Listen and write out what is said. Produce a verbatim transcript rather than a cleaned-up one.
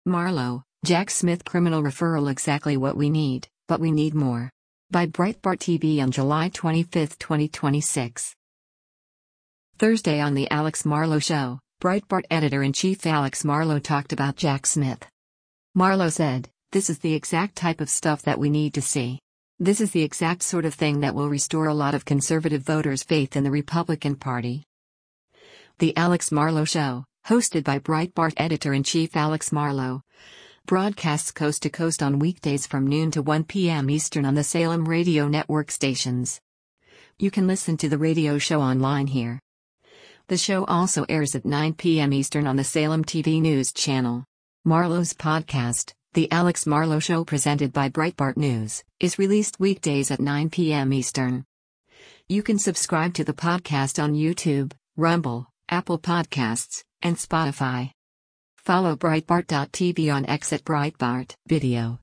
Marlo, Jack Smith criminal referral exactly what we need, but we need more. By Breitbart T V on July twenty-fifth, twenty twenty-six. Thursday on The Alex Marlow Show, Breitbart editor-in-chief Alex Marlow talked about Jack Smith. Marlow said, "This is the exact type of stuff that we need to see. This is the exact sort of thing that will restore a lot of conservative voters' faith in the Republican Party." The Alex Marlow Show, hosted by Breitbart editor-in-chief Alex Marlow, broadcasts coast to coast on weekdays from noon to one p m Eastern on the Salem Radio Network stations. You can listen to the radio show online here. The show also airs at nine p m Eastern on the Salem T V News channel. Marlow's podcast, The Alex Marlow Show presented by Breitbart News, is released weekdays at nine p m Eastern. You can subscribe to the podcast on YouTube, Rumble, Apple Podcasts, and Spotify. Follow Breitbart dot T V on X at Breitbart Video.